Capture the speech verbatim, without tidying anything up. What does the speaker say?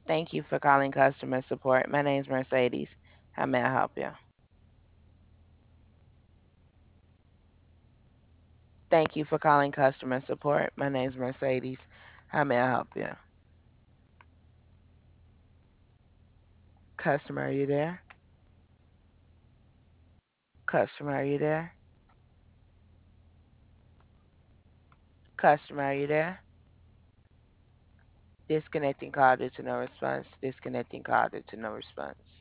Thank you for calling customer support. My name is Mercedes. How may I help you? Thank you for calling customer support. My name is Mercedes. How may I help you? Customer, are you there? Customer, are you there? Customer, are you there? Disconnecting call due to no response. Disconnecting call due to no response.